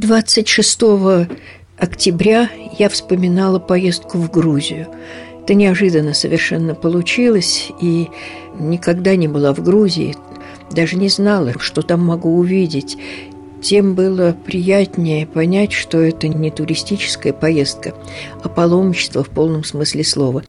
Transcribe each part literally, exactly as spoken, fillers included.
двадцать шестого октября я вспоминала поездку в Грузию. Это неожиданно совершенно получилось, и никогда не была в Грузии, даже не знала, что там могу увидеть. Тем было приятнее понять, что это не туристическая поездка, а паломничество в полном смысле слова.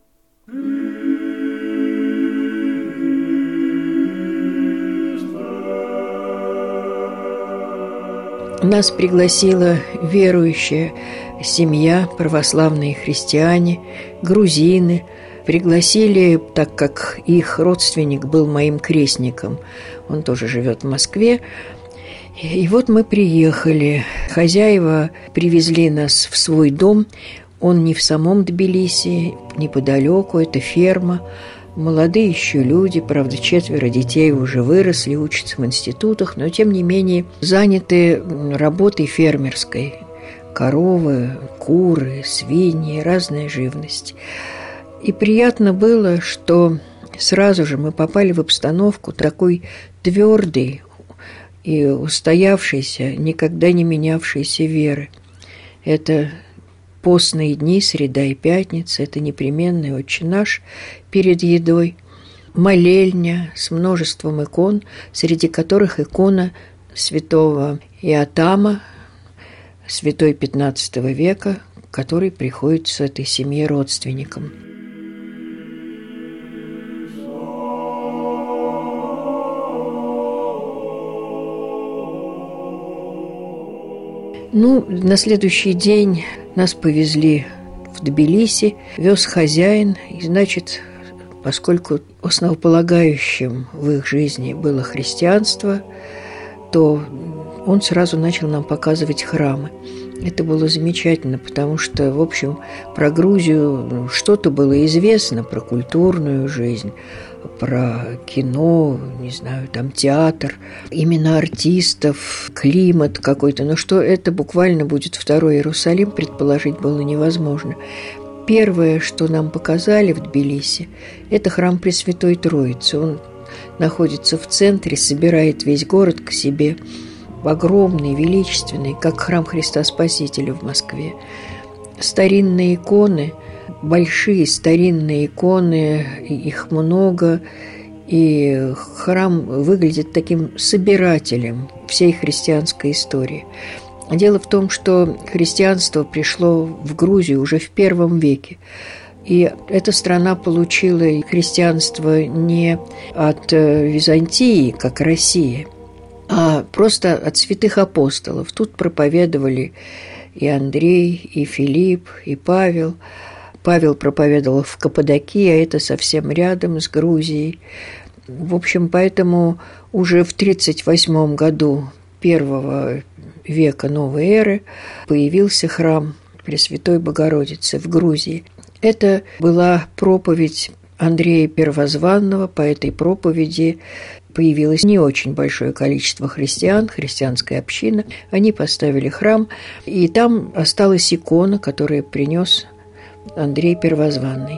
Нас пригласила верующая семья, православные христиане, грузины. Пригласили, так как их родственник был моим крестником. Он тоже живет в Москве. И вот мы приехали. Хозяева привезли нас в свой дом. Он не в самом Тбилиси, неподалеку, это ферма. Молодые еще люди, правда, четверо детей уже выросли, учатся в институтах, но, тем не менее, заняты работой фермерской. Коровы, куры, свиньи, разная живность. И приятно было, что сразу же мы попали в обстановку такой твердой и устоявшейся, никогда не менявшейся веры. Это постные дни, среда и пятница, это непременный Отче наш перед едой, молельня с множеством икон, среди которых икона святого Иотама, святой пятнадцатого века, который приходится этой семье родственникам. Ну, на следующий день нас повезли в Тбилиси, вез хозяин, и, значит, поскольку основополагающим в их жизни было христианство, то он сразу начал нам показывать храмы. Это было замечательно, потому что, в общем, про Грузию что-то было известно, про культурную жизнь, про кино, не знаю, там театр, имена артистов, климат какой-то. Но что это буквально будет второй Иерусалим, предположить было невозможно. Первое, что нам показали в Тбилиси, это храм Пресвятой Троицы. Он находится в центре, собирает весь город к себе, огромный, величественный, как храм Христа Спасителя в Москве. Старинные иконы, большие старинные иконы, их много, и храм выглядит таким собирателем всей христианской истории. Дело в том, что христианство пришло в Грузию уже в первом веке. И эта страна получила христианство не от Византии, как Россия, а просто от святых апостолов. Тут проповедовали и Андрей, и Филипп, и Павел. Павел проповедовал в Каппадокии, а это совсем рядом с Грузией. В общем, поэтому уже в тридцать восьмом году первого века новой эры появился храм Пресвятой Богородицы в Грузии. Это была проповедь Андрея Первозванного. По этой проповеди появилось не очень большое количество христиан, христианская община. Они поставили храм, и там осталась икона, которую принес Андрей Первозванный.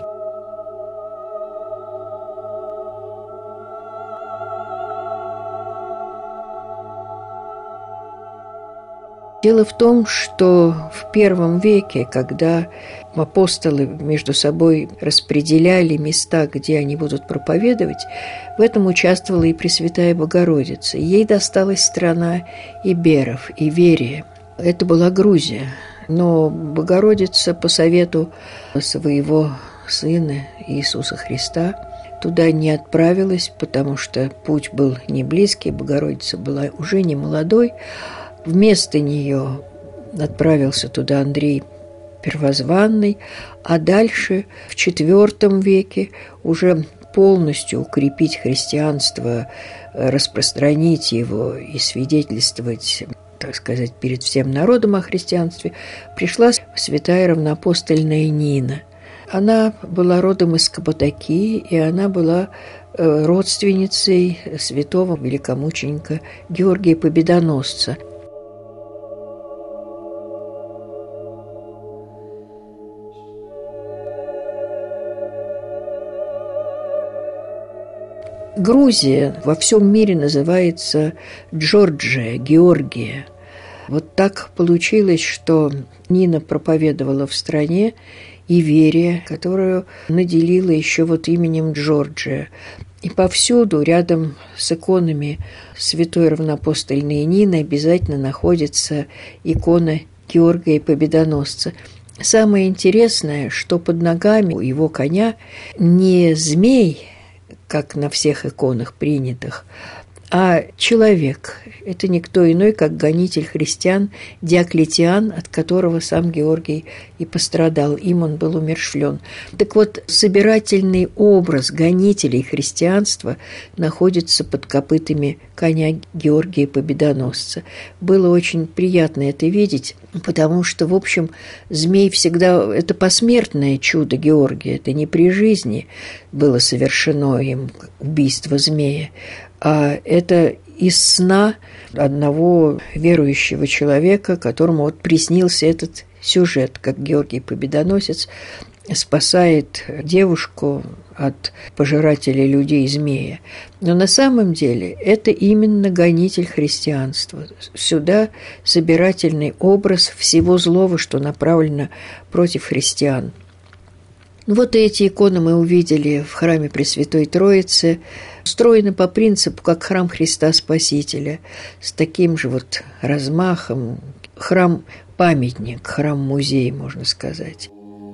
Дело в том, что в первом веке, когда апостолы между собой распределяли места, где они будут проповедовать, в этом участвовала и Пресвятая Богородица. Ей досталась страна Иберов, Иверия. Это была Грузия. Но Богородица по совету своего Сына Иисуса Христа туда не отправилась, потому что путь был не близкий, Богородица была уже не молодой. Вместо нее отправился туда Андрей Первозванный, а дальше в четвёртом веке уже полностью укрепить христианство, распространить его и свидетельствовать, так сказать, перед всем народом о христианстве, пришла святая равноапостольная Нина. Она была родом из Каппадокии, и она была родственницей святого великомученика Георгия Победоносца. Грузия во всем мире называется Джорджия, Георгия. Вот так получилось, что Нина проповедовала в стране Иверия, которую наделила еще вот именем Джорджия. И повсюду, рядом с иконами святой равноапостольной Нины, обязательно находится икона Георгия Победоносца. Самое интересное, что под ногами у его коня не змей, как на всех иконах принятых, а человек. Это никто иной, как гонитель христиан Диоклетиан, от которого сам Георгий и пострадал. Им он был умерщвлен. Так вот, собирательный образ гонителей христианства находится под копытами коня Георгия Победоносца. Было очень приятно это видеть, потому что, в общем, змей всегда... Это посмертное чудо Георгия, это не при жизни было совершено им убийство змея, а это из сна одного верующего человека, которому вот приснился этот сюжет, как Георгий Победоносец спасает девушку от пожирателя людей змея. Но на самом деле это именно гонитель христианства. Сюда собирательный образ всего злого, что направлено против христиан. Вот эти иконы мы увидели в храме Пресвятой Троицы, устроены по принципу, как храм Христа Спасителя, с таким же вот размахом, храм-памятник, храм-музей, можно сказать.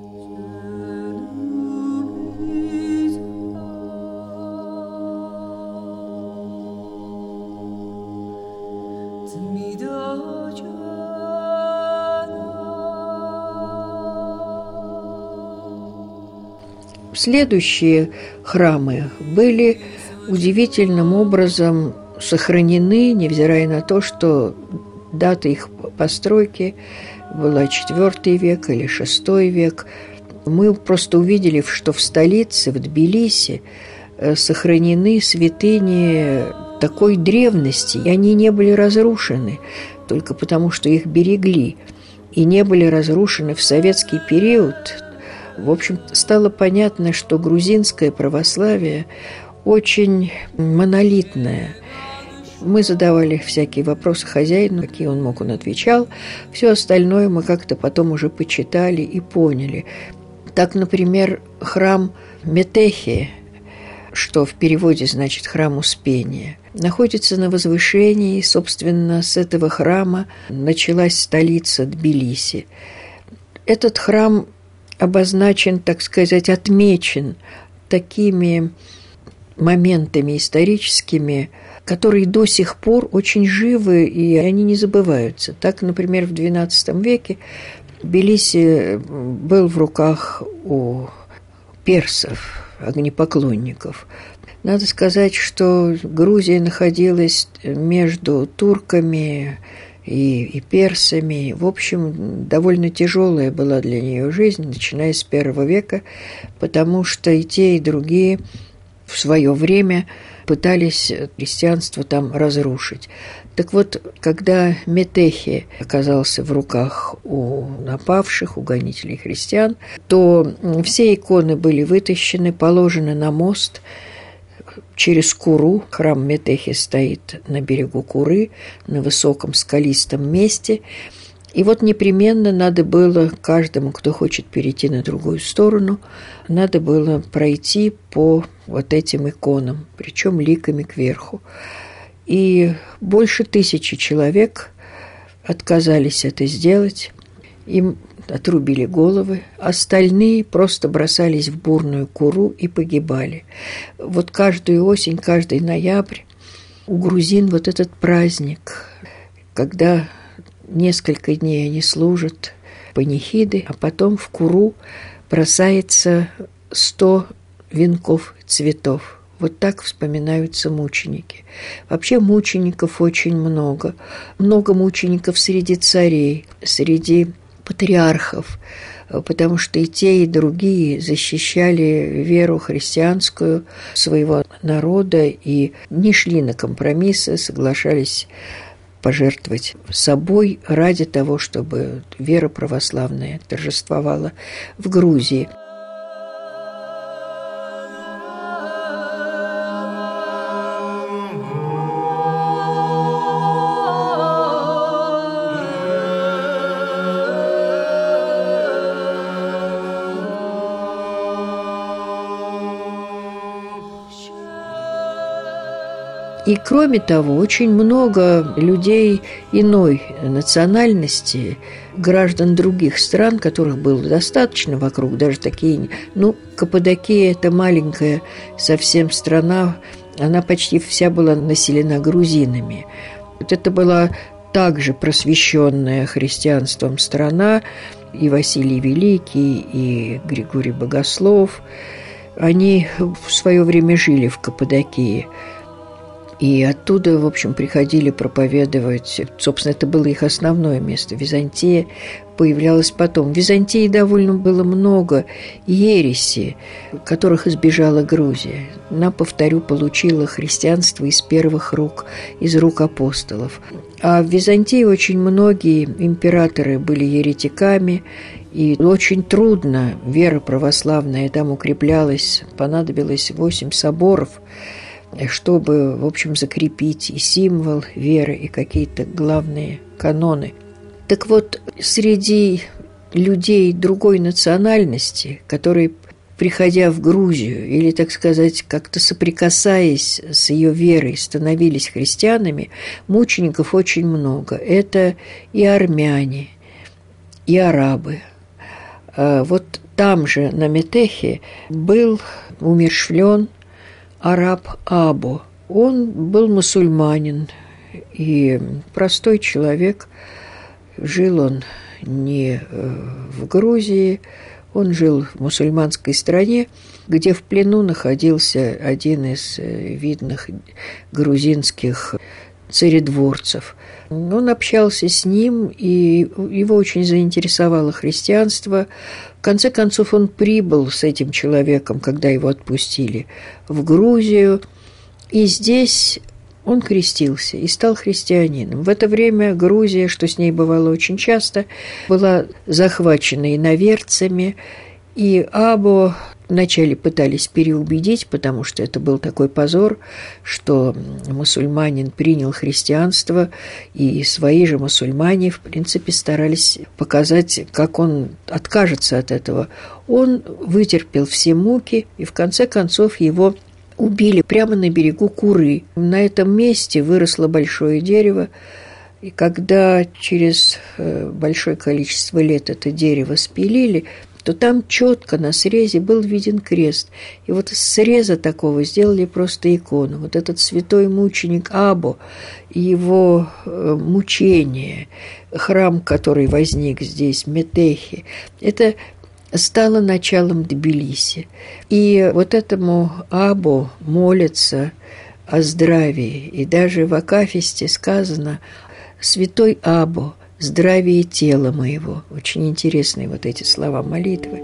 Следующие храмы были удивительным образом сохранены, невзирая на то, что дата их постройки была четвёртый век или шестой век. Мы просто увидели, что в столице, в Тбилиси, сохранены святыни такой древности, и они не были разрушены только потому, что их берегли, и не были разрушены в советский период. В общем, стало понятно, что грузинское православие очень монолитное. Мы задавали всякие вопросы хозяину, какие он мог, он отвечал. Все остальное мы как-то потом уже почитали и поняли. Так, например, храм Метехи, что в переводе значит «храм Успения», находится на возвышении. Собственно, с этого храма началась столица Тбилиси. Этот храм обозначен, так сказать, отмечен такими моментами историческими, которые до сих пор очень живы, и они не забываются. Так, например, в двенадцатом веке Тбилиси был в руках у персов, огнепоклонников. Надо сказать, что Грузия находилась между турками и, и персами. В общем, довольно тяжелая была для нее жизнь, начиная с первого века, потому что и те, и другие в свое время пытались христианство там разрушить. Так вот, когда Метехи оказался в руках у напавших, у гонителей христиан, то все иконы были вытащены, положены на мост через Куру. Храм Метехи стоит на берегу Куры, на высоком скалистом месте. И вот непременно надо было каждому, кто хочет перейти на другую сторону, надо было пройти по вот этим иконам, причем ликами кверху. И больше тысячи человек отказались это сделать, им отрубили головы, остальные просто бросались в бурную Куру и погибали. Вот каждую осень, каждый ноябрь у грузин вот этот праздник, когда несколько дней они служат панихиды, а потом в Куру бросается сто венков цветов. Вот так вспоминаются мученики. Вообще мучеников очень много. Много мучеников среди царей, среди патриархов, потому что и те, и другие защищали веру христианскую своего народа и не шли на компромиссы, соглашались пожертвовать собой ради того, чтобы вера православная торжествовала в Грузии. И, кроме того, очень много людей иной национальности, граждан других стран, которых было достаточно вокруг, даже такие, ну, Каппадокия – это маленькая совсем страна, она почти вся была населена грузинами. Вот это была также просвещенная христианством страна, и Василий Великий, и Григорий Богослов. Они в свое время жили в Каппадокии. И оттуда, в общем, приходили проповедовать. Собственно, это было их основное место. Византия появлялась потом. В Византии довольно было много ереси, которых избежала Грузия. Она, повторю, получила христианство из первых рук, из рук апостолов. А в Византии очень многие императоры были еретиками, и очень трудно вера православная там укреплялась. Понадобилось восемь соборов, чтобы, в общем, закрепить и символ веры, и какие-то главные каноны. Так вот, среди людей другой национальности, которые, приходя в Грузию или, так сказать, как-то соприкасаясь с ее верой, становились христианами, мучеников очень много. Это и армяне, и арабы. Вот там же, на Метехе, был умерщвлен араб Або. Он был мусульманин и простой человек. Жил он не в Грузии, он жил в мусульманской стране, где в плену находился один из видных грузинских царедворцев. Он общался с ним, и его очень заинтересовало христианство. В конце концов, он прибыл с этим человеком, когда его отпустили, в Грузию, и здесь он крестился и стал христианином. В это время Грузия, что с ней бывало очень часто, была захвачена иноверцами, и Або вначале пытались переубедить, потому что это был такой позор, что мусульманин принял христианство, и свои же мусульмане, в принципе, старались показать, как он откажется от этого. Он вытерпел все муки, и в конце концов его убили прямо на берегу Куры. На этом месте выросло большое дерево, и когда через большое количество лет это дерево спилили, то там четко на срезе был виден крест. И вот из среза такого сделали просто икону. Вот этот святой мученик Або, его мучение, храм, который возник здесь, Метехи, это стало началом Тбилиси. И вот этому Або молятся о здравии. И даже в Акафисте сказано «Святой Або, здравие тела моего». Очень интересные вот эти слова молитвы.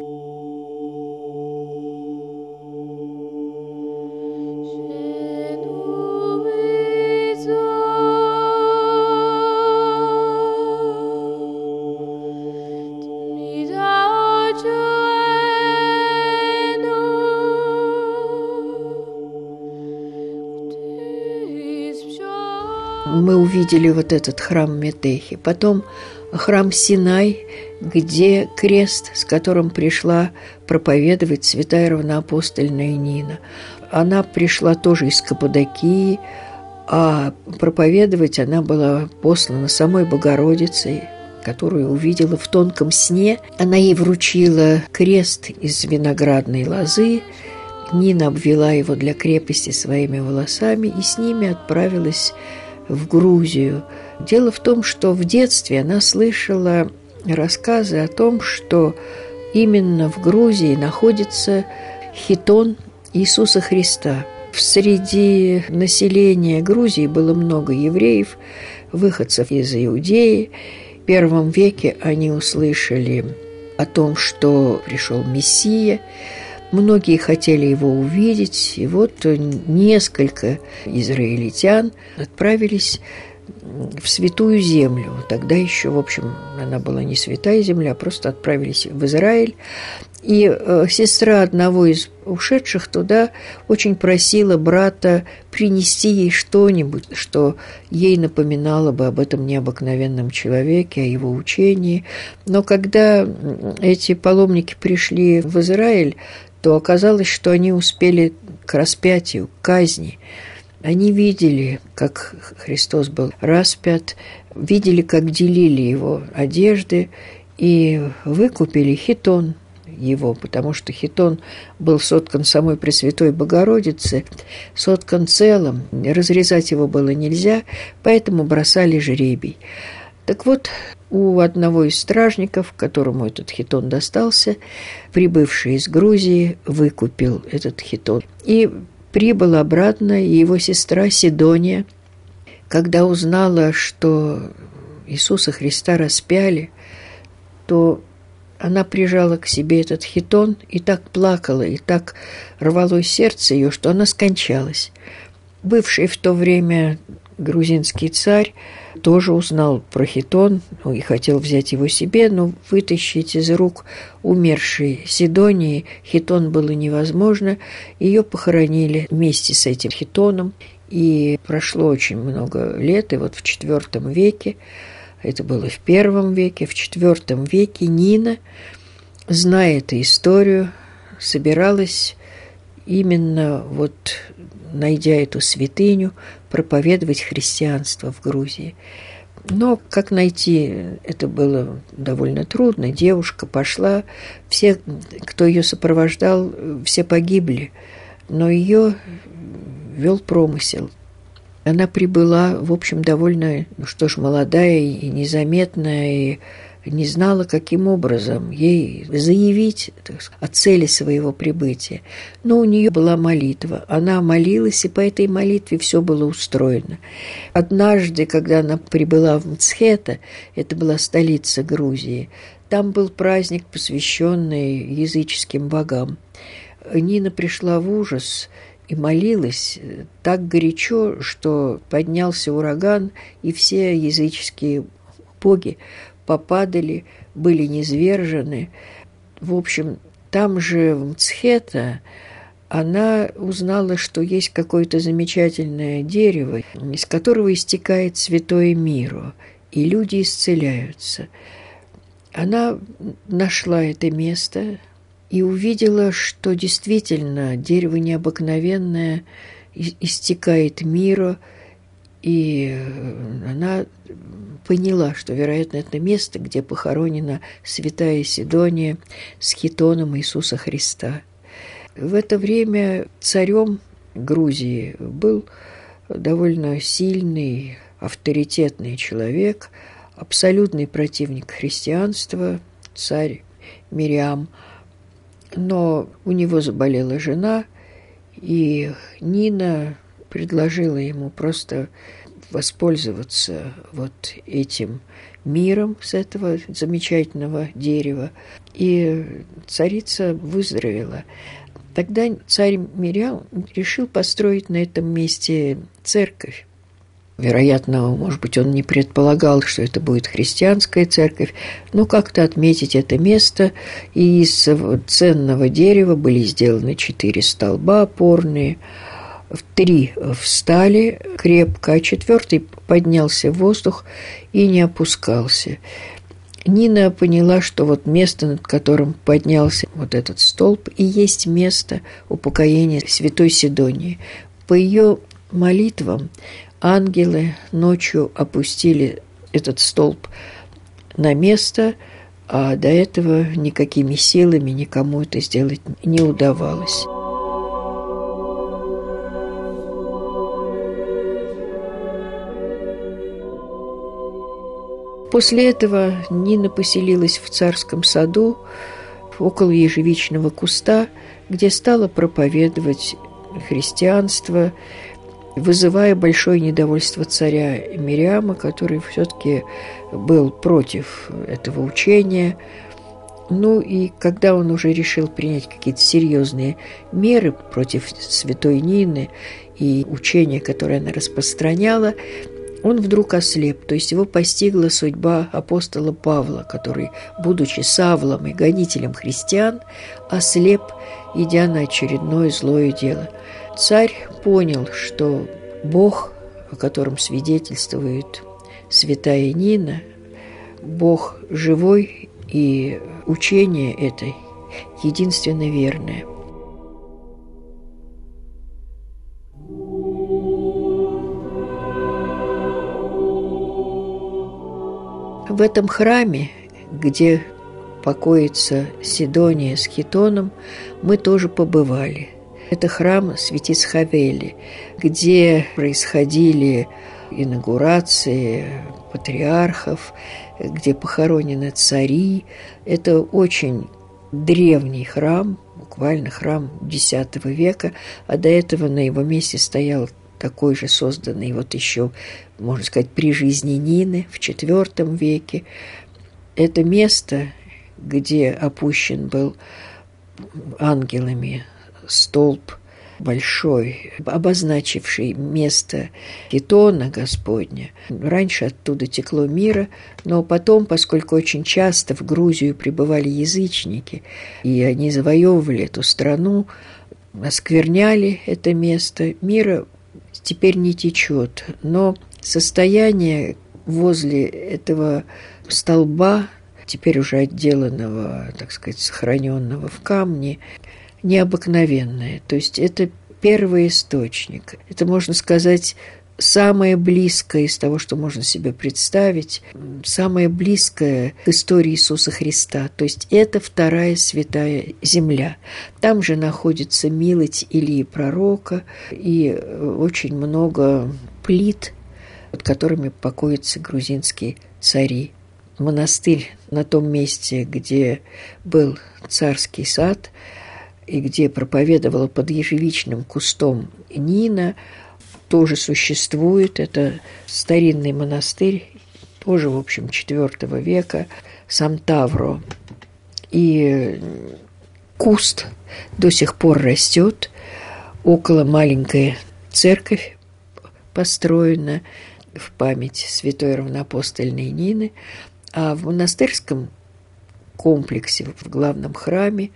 Мы увидели вот этот храм Метехи, потом храм Синай, где крест, с которым пришла проповедовать святая равноапостольная Нина. Она пришла тоже из Каппадокии, а проповедовать она была послана самой Богородицей, которую увидела в тонком сне. Она ей вручила крест из виноградной лозы. Нина обвела его для крепости своими волосами и с ними отправилась в Грузию. Дело в том, что в детстве она слышала рассказы о том, что именно в Грузии находится хитон Иисуса Христа. Среди населения Грузии было много евреев, выходцев из Иудеи. В первом веке они услышали о том, что пришел Мессия. Многие хотели его увидеть, и вот несколько израильтян отправились в Святую Землю. Тогда еще, в общем, она была не Святая Земля, а просто отправились в Израиль. И э, сестра одного из ушедших туда очень просила брата принести ей что-нибудь, что ей напоминало бы об этом необыкновенном человеке, о его учении. Но когда эти паломники пришли в Израиль, то оказалось, что они успели к распятию, к казни. Они видели, как Христос был распят, видели, как делили его одежды и выкупили хитон его, потому что хитон был соткан самой Пресвятой Богородицы, соткан целым, разрезать его было нельзя, поэтому бросали жребий. Так вот, у одного из стражников, которому этот хитон достался, прибывший из Грузии, выкупил этот хитон. И прибыл обратно и его сестра Сидония, когда узнала, что Иисуса Христа распяли, то она прижала к себе этот хитон и так плакала, и так рвалось сердце ее, что она скончалась. Бывший в то время грузинский царь тоже узнал про хитон, ну, и хотел взять его себе, но вытащить из рук умершей Сидонии хитон было невозможно. Ее похоронили вместе с этим хитоном, и прошло очень много лет, и вот в четвертом веке, это было в первом веке, в четвертом веке Нина, зная эту историю, собиралась именно вот, найдя эту святыню, проповедовать христианство в Грузии. Но как найти, это было довольно трудно. Девушка пошла, все, кто ее сопровождал, все погибли, но ее вел промысел. Она прибыла, в общем, довольно, ну что ж, молодая и незаметная, и не знала, каким образом ей заявить, так сказать, о цели своего прибытия. Но у нее была молитва. Она молилась, и по этой молитве все было устроено. Однажды, когда она прибыла в Мцхета, это была столица Грузии, там был праздник, посвященный языческим богам. Нина пришла в ужас и молилась так горячо, что поднялся ураган, и все языческие боги попадали, были низвержены. В общем, там же, в Мцхета, она узнала, что есть какое-то замечательное дерево, из которого истекает святое миро, и люди исцеляются. Она нашла это место и увидела, что действительно дерево необыкновенное, истекает миро, и она поняла, что, вероятно, это место, где похоронена святая Сидония с хитоном Иисуса Христа. В это время царем Грузии был довольно сильный, авторитетный человек, абсолютный противник христианства, царь Мириам. Но у него заболела жена, и Нина предложила ему просто воспользоваться вот этим миром с этого замечательного дерева. И царица выздоровела. Тогда царь Мириам решил построить на этом месте церковь. Вероятно, может быть, он не предполагал, что это будет христианская церковь, но как-то отметить это место. И из ценного дерева были сделаны четыре столба опорные. Три встали крепко, а четвертый поднялся в воздух и не опускался. Нина поняла, что вот место, над которым поднялся вот этот столб, и есть место упокоения святой Сидонии. По ее молитвам ангелы ночью опустили этот столб на место, а до этого никакими силами никому это сделать не удавалось. После этого Нина поселилась в царском саду около ежевичного куста, где стала проповедовать христианство, вызывая большое недовольство царя Мириама, который все-таки был против этого учения. Ну и когда он уже решил принять какие-то серьезные меры против святой Нины и учения, которое она распространяла, он вдруг ослеп, то есть его постигла судьба апостола Павла, который, будучи Савлом и гонителем христиан, ослеп, идя на очередное злое дело. Царь понял, что Бог, о котором свидетельствует святая Нина, Бог живой, и учение это единственно верное. В этом храме, где покоится Сидония с Хитоном, мы тоже побывали. Это храм Святиц Хавели, где происходили инаугурации патриархов, где похоронены цари. Это очень древний храм, буквально храм десятого века, а до этого на его месте стоял такой же, созданный вот еще, можно сказать, при жизни Нины в четвертом веке. Это место, где опущен был ангелами столб большой, обозначивший место Хитона Господня. Раньше оттуда текло мира, но потом, поскольку очень часто в Грузию прибывали язычники, и они завоевывали эту страну, оскверняли это место, мира теперь не течет. Но состояние возле этого столба, теперь уже отделанного, так сказать, сохраненного в камне, необыкновенное. То есть это первый источник. Это, можно сказать, самое близкое из того, что можно себе представить, самое близкое к истории Иисуса Христа. То есть это вторая святая земля. Там же находится милость Илии Пророка и очень много плит, под которыми покоятся грузинские цари. Монастырь на том месте, где был царский сад, и где проповедовала под ежевичным кустом Нина, тоже существует. Это старинный монастырь, тоже, в общем, четвертого века, Сантавро. И куст до сих пор растет. Около маленькая церковь построена в память святой равноапостольной Нины. А в монастырском комплексе, в главном храме,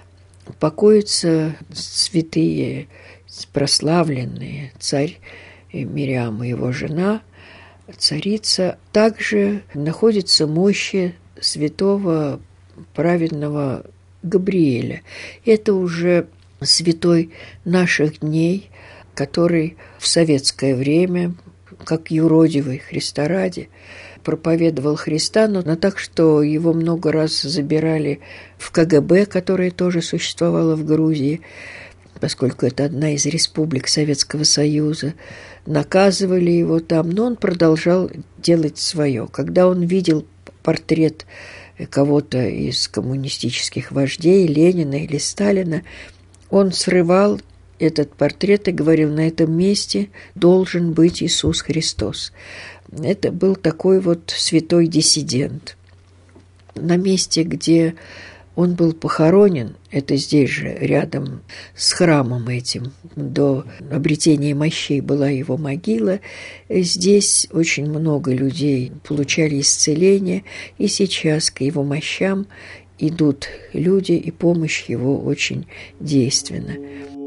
покоятся святые, прославленные царь Мириам и его жена, царица. Также находятся мощи святого праведного Габриэля. Это уже святой наших дней, который в советское время, как юродивый Христа ради, проповедовал Христа, но так, что его много раз забирали в ка гэ бэ, которое тоже существовало в Грузии, поскольку это одна из республик Советского Союза. Наказывали его там, но он продолжал делать свое. Когда он видел портрет кого-то из коммунистических вождей, Ленина или Сталина, он срывал этот портрет и говорил: на этом месте должен быть Иисус Христос. Это был такой вот святой диссидент. На месте, где он был похоронен, это здесь же, рядом с храмом этим, до обретения мощей была его могила. Здесь очень много людей получали исцеление, и сейчас к его мощам идут люди, и помощь его очень действенна.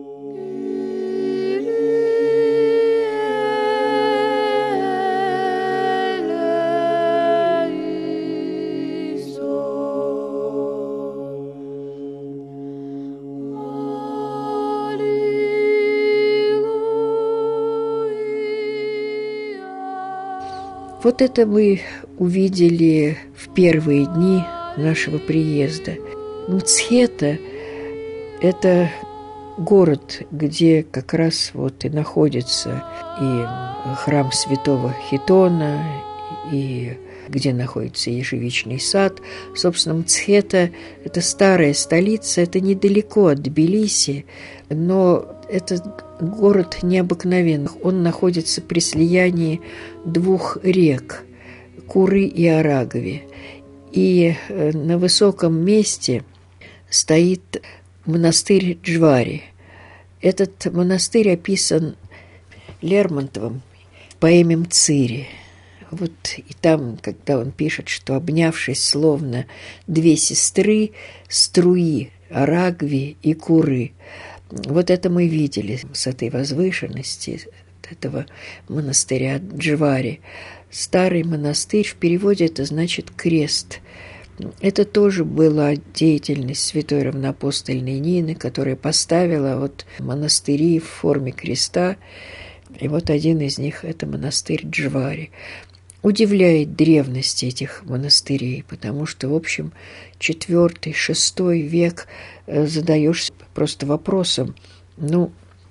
Вот это мы увидели в первые дни нашего приезда. Мцхета – это город, где как раз вот и находится и храм святого Хитона, и где находится ежевичный сад. Собственно, Мцхета – это старая столица, это недалеко от Тбилиси, но это город необыкновенный. Он находится при слиянии двух рек – Куры и Арагови. И на высоком месте стоит монастырь Джвари. Этот монастырь описан Лермонтовым в поэме «Мцири». Вот и там, когда он пишет, что, обнявшись словно две сестры, струи Арагви и Куры, вот это мы видели с этой возвышенности этого монастыря Джвари. Старый монастырь, в переводе это значит «крест». Это тоже была деятельность святой равноапостольной Нины, которая поставила вот монастыри в форме креста. И вот один из них – это монастырь Джвари. удивляет древность этих монастырей, потому что, в общем, четвёртый, шестой век задаешься просто вопросом, ну,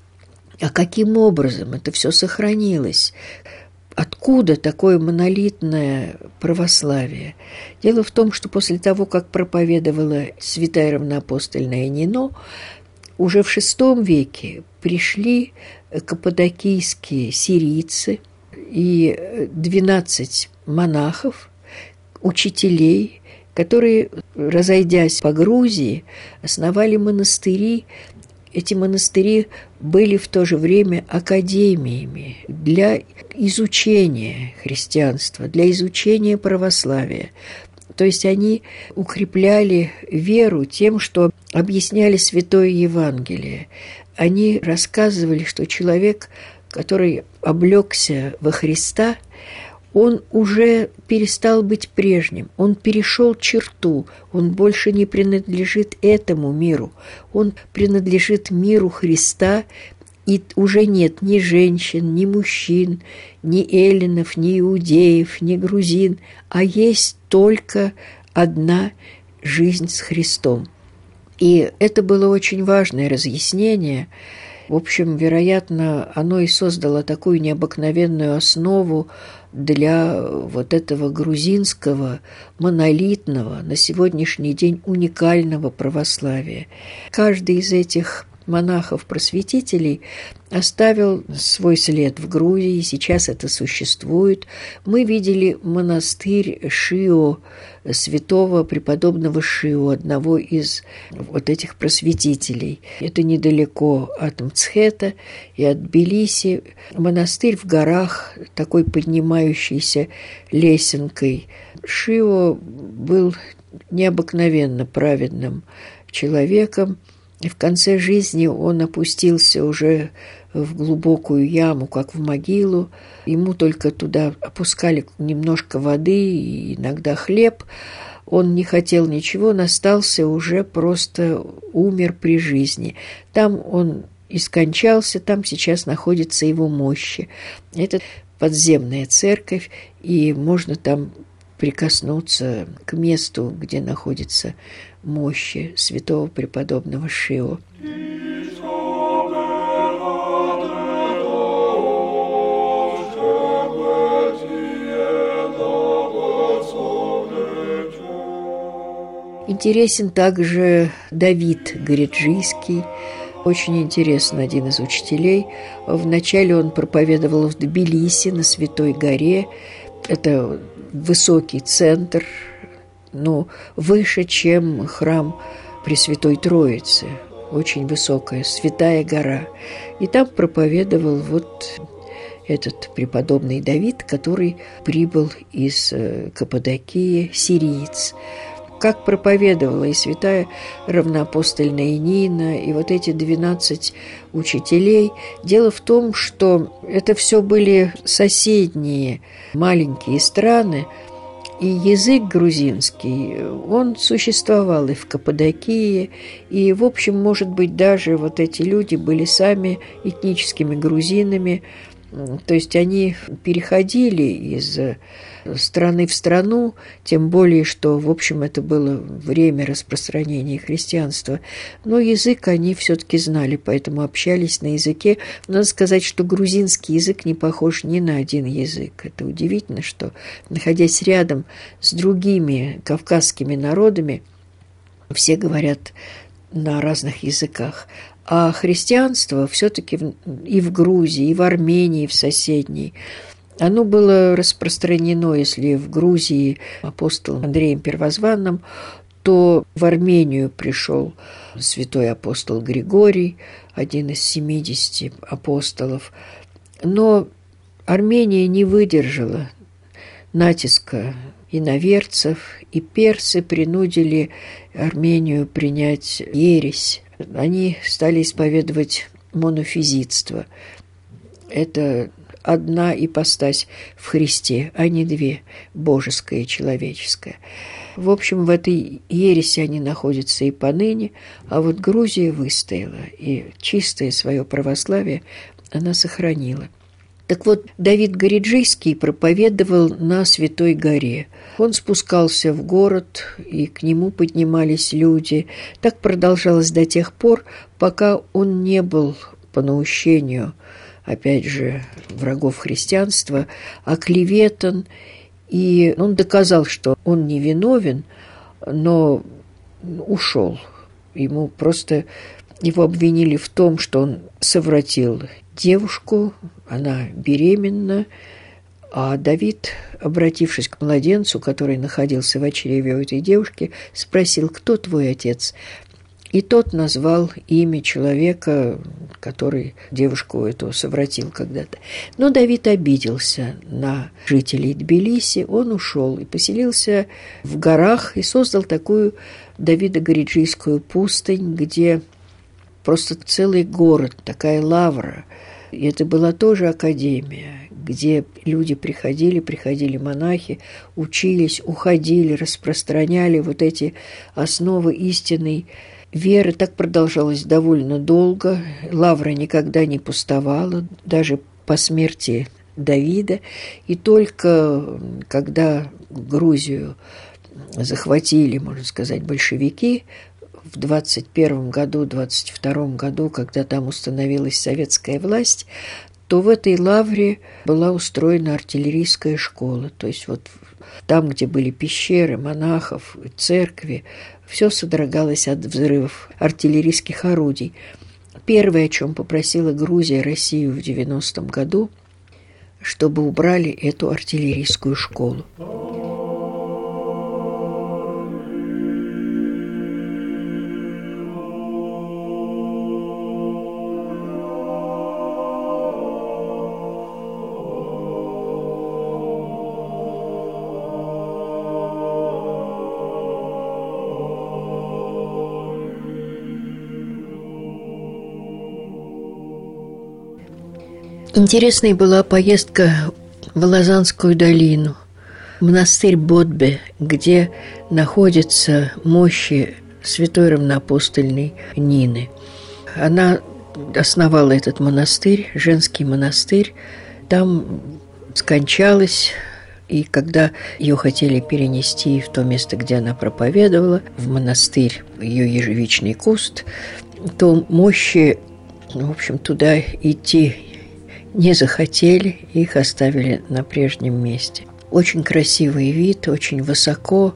а каким образом это все сохранилось? Откуда такое монолитное православие? Дело в том, что после того, как проповедовала святая равноапостольная Нино, уже в шестом веке пришли каппадокийские сирийцы и двенадцать монахов, учителей, которые, разойдясь по Грузии, основали монастыри. Эти монастыри были в то же время академиями для изучения христианства, для изучения православия. То есть они укрепляли веру тем, что объясняли Святое Евангелие. Они рассказывали, что человек, который облегся во Христа, он уже перестал быть прежним, он перешел черту, он больше не принадлежит этому миру, он принадлежит миру Христа, и уже нет ни женщин, ни мужчин, ни эллинов, ни иудеев, ни грузин, а есть только одна жизнь с Христом. И это было очень важное разъяснение. В общем, вероятно, оно и создало такую необыкновенную основу для вот этого грузинского, монолитного, на сегодняшний день уникального православия. Каждый из этих монахов-просветителей оставил свой след в Грузии, сейчас это существует. Мы видели монастырь Шио, святого преподобного Шио, одного из вот этих просветителей. Это недалеко от Мцхета и от Тбилиси. Монастырь в горах, такой поднимающийся лесенкой. Шио был необыкновенно праведным человеком, и в конце жизни он опустился уже в глубокую яму, как в могилу. Ему только туда опускали немножко воды и иногда хлеб. Он не хотел ничего, он остался уже просто умер при жизни. Там он и скончался, там сейчас находятся его мощи. Это подземная церковь, и можно там прикоснуться к месту, где находится мощи святого преподобного Шио. Интересен также Давид Гориджийский. Очень интересно, один из учителей. Вначале он проповедовал в Тбилиси, на Святой горе. Это высокий центр, но выше, чем храм Пресвятой Троицы. Очень высокая, Святая гора. И там проповедовал вот этот преподобный Давид, который прибыл из Каппадокии, сириец. Как проповедовала и святая равноапостольная Нина, и вот эти двенадцать учителей. Дело в том, что это все были соседние маленькие страны, и язык грузинский, он существовал и в Каппадокии, и, в общем, может быть, даже вот эти люди были сами этническими грузинами, то есть они переходили из страны в страну, тем более, что, в общем, это было время распространения христианства. Но язык они все-таки знали, поэтому общались на языке. Надо сказать, что грузинский язык не похож ни на один язык. Это удивительно, что, находясь рядом с другими кавказскими народами, все говорят на разных языках. А христианство все-таки и в Грузии, и в Армении, и в соседней, оно было распространено, если в Грузии апостолом Андреем Первозванным, то в Армению пришел святой апостол Григорий, один из семидесяти апостолов. Но Армения не выдержала натиска иноверцев, и персы принудили Армению принять ересь. Они стали исповедовать монофизитство. Это одна ипостась в Христе, а не две, божеская и человеческая. В общем, в этой ереси они находятся и поныне, а вот Грузия выстояла, и чистое свое православие она сохранила. Так вот, Давид Гориджийский проповедовал на Святой горе. Он спускался в город, и к нему поднимались люди. Так продолжалось до тех пор, пока он не был по наущению, опять же, врагов христианства, оклеветан, и он доказал, что он невиновен, но ушел. Ему просто его обвинили в том, что он совратил девушку, она беременна, а Давид, обратившись к младенцу, который находился в чреве у этой девушки, спросил: «Кто твой отец?» И тот назвал имя человека, который девушку эту совратил когда-то. Но Давид обиделся на жителей Тбилиси, он ушел и поселился в горах и создал такую Давидо-Гориджийскую пустынь, где просто целый город, такая лавра. И это была тоже академия, где люди приходили, приходили монахи, учились, уходили, распространяли вот эти основы истинной веры. Так продолжалось довольно долго. Лавра никогда не пустовала, даже по смерти Давида. И только когда Грузию захватили, можно сказать, большевики, в двадцать первом году, двадцать втором году, когда там установилась советская власть, то в этой лавре была устроена артиллерийская школа. То есть вот там, где были пещеры монахов, церкви, все содрогалось от взрывов артиллерийских орудий. Первое, о чем попросила Грузия Россию в девяностом году, чтобы убрали эту артиллерийскую школу. Интересной была поездка в Лазанскую долину, монастырь Бодбе, где находятся мощи святой равноапостольной Нины. Она основала этот монастырь, женский монастырь, там скончалась, и когда ее хотели перенести в то место, где она проповедовала, в монастырь, ее ежевичный куст, то мощи, в общем, туда идти не захотели, их оставили на прежнем месте. Очень красивый вид, очень высоко,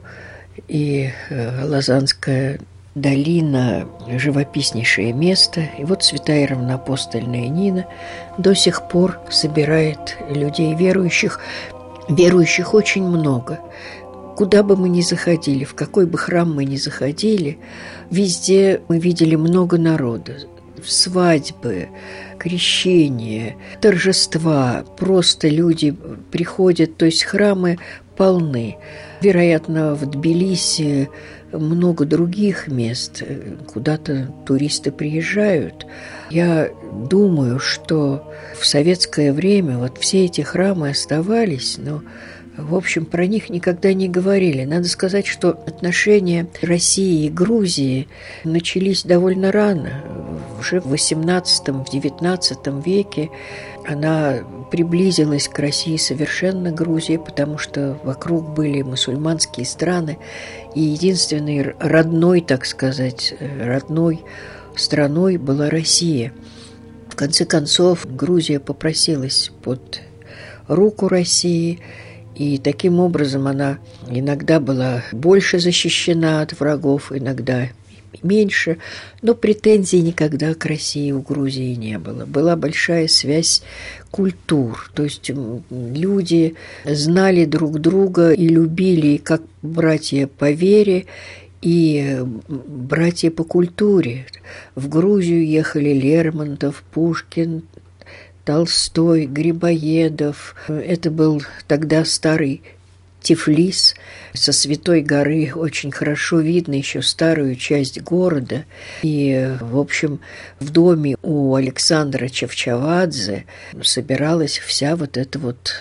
и Лазанская долина – живописнейшее место. И вот святая равноапостольная Нина до сих пор собирает людей верующих. Верующих очень много. Куда бы мы ни заходили, в какой бы храм мы ни заходили, везде мы видели много народа. Свадьбы, крещения, торжества, просто люди приходят, то есть храмы полны. Вероятно, в Тбилиси много других мест, куда-то туристы приезжают. Я думаю, что в советское время вот все эти храмы оставались, но, в общем, про них никогда не говорили. Надо сказать, что отношения России и Грузии начались довольно рано. Уже в восемнадцатом, в девятнадцатом веке она приблизилась к России совершенно, Грузия, потому что вокруг были мусульманские страны, и единственной родной, так сказать, родной страной была Россия. В конце концов, Грузия попросилась под руку России, и таким образом она иногда была больше защищена от врагов, иногда меньше, но претензий никогда к России у Грузии не было. Была большая связь культур, то есть люди знали друг друга и любили как братья по вере и братья по культуре. В Грузию ехали Лермонтов, Пушкин, Толстой, Грибоедов. Это был тогда старый Тифлис. Со Святой горы очень хорошо видно еще старую часть города. И, в общем, в доме у Александра Чавчавадзе собиралась вся вот эта вот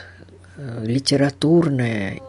литературная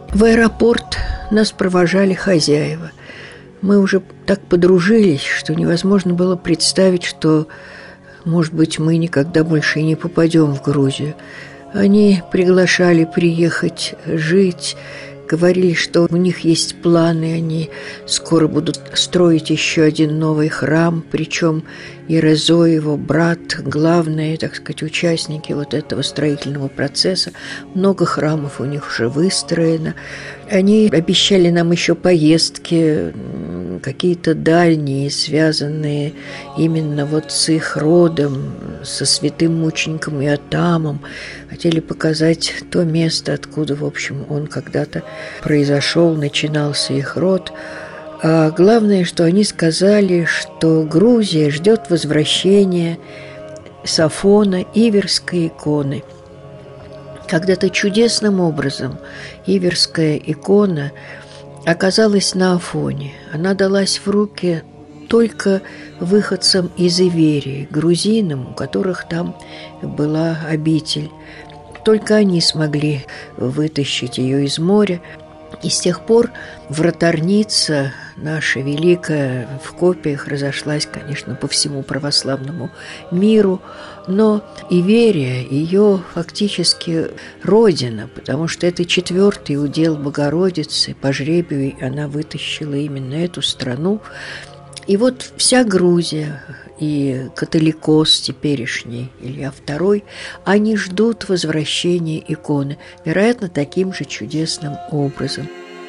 В аэропорт нас провожали хозяева. Мы уже так подружились, что невозможно было представить, что, может быть, мы никогда больше и не попадем в Грузию. Они приглашали приехать жить, говорили, что у них есть планы, они скоро будут строить еще один новый храм, причем Ерезо, его брат, главные, так сказать, участники вот этого строительного процесса. Много храмов у них уже выстроено. Они обещали нам еще поездки, какие-то дальние, связанные именно вот с их родом, со святым мучеником Иотамом. Хотели показать то место, откуда, в общем, он когда-то произошел, начинался их род. А главное, что они сказали, что Грузия ждет возвращения с Афона Иверской иконы. Когда-то чудесным образом Иверская икона оказалась на Афоне. Она далась в руки только выходцам из Иверии, грузинам, у которых там была обитель. Только они смогли вытащить ее из моря. И с тех пор вратарница наша великая в копиях разошлась, конечно, по всему православному миру, но Иверия ее фактически родина, потому что это четвертый удел Богородицы, по жребию она вытащила именно эту страну. И вот вся Грузия и католикос теперешний, Илья второй, они ждут возвращения иконы, вероятно, таким же чудесным образом.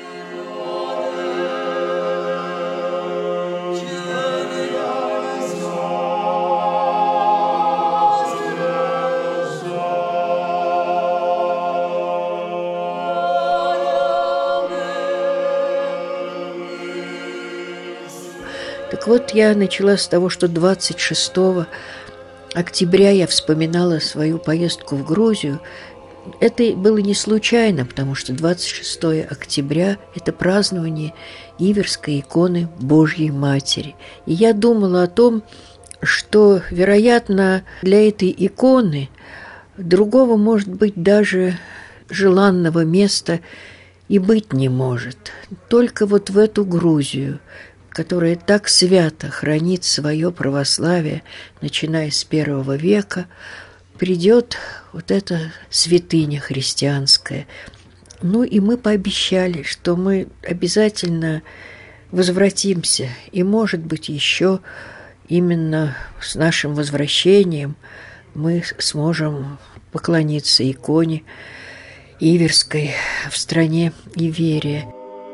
Так вот, я начала с того, что двадцать шестого октября я вспоминала свою поездку в Грузию. Это было не случайно, потому что двадцать шестого октября – это празднование Иверской иконы Божьей Матери. И я думала о том, что, вероятно, для этой иконы другого, может быть, даже желанного места и быть не может. Только вот в эту Грузию, которая так свято хранит свое православие, начиная с первого века, придет вот эта святыня христианская. Ну и мы пообещали, что мы обязательно возвратимся, и, может быть, еще именно с нашим возвращением мы сможем поклониться иконе Иверской в стране Иверия.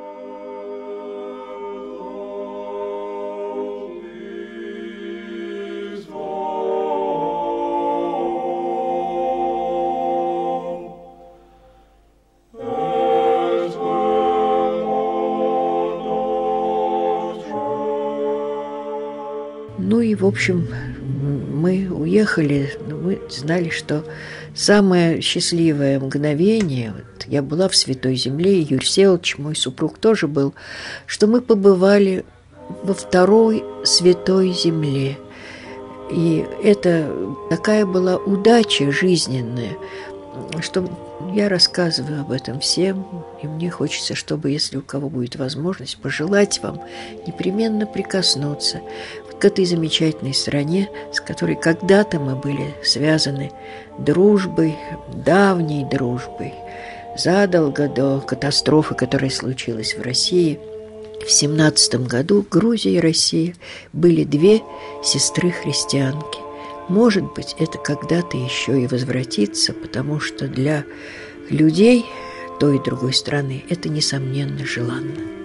Ну и, в общем, мы уехали, но мы знали, что самое счастливое мгновение, вот я была в Святой Земле, и Юрий Всеволодович, мой супруг, тоже был, что мы побывали во второй Святой Земле. И это такая была удача жизненная, что я рассказываю об этом всем, и мне хочется, чтобы, если у кого будет возможность, пожелать вам непременно прикоснуться к этой замечательной стране, с которой когда-то мы были связаны дружбой, давней дружбой, задолго до катастрофы, которая случилась в России. В семнадцатом году Грузия и Россия были две сестры-христианки. Может быть, это когда-то еще и возвратится, потому что для людей той и другой страны это, несомненно, желанно.